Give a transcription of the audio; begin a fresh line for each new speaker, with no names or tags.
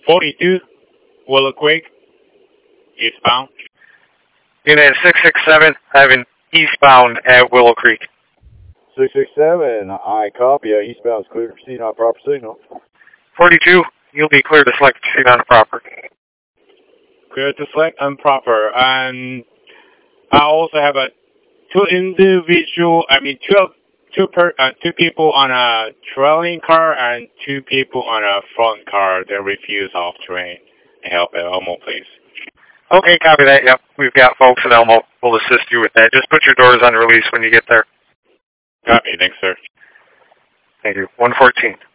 42, Willow Creek, eastbound.
Unit 667, having eastbound at Willow Creek.
667, I copy. Eastbound is clear to proceed on proper signal.
42, you'll be clear to select proceed on proper.
Clear to select improper. And I also have two people on a trailing car and 2 people on a front car that refuse off train. Help at Elmo, please.
Okay, copy that. Yep, we've got folks at Elmo. We'll assist you with that. Just put your doors on release when you get there.
Copy. Thanks, sir.
Thank you. 114.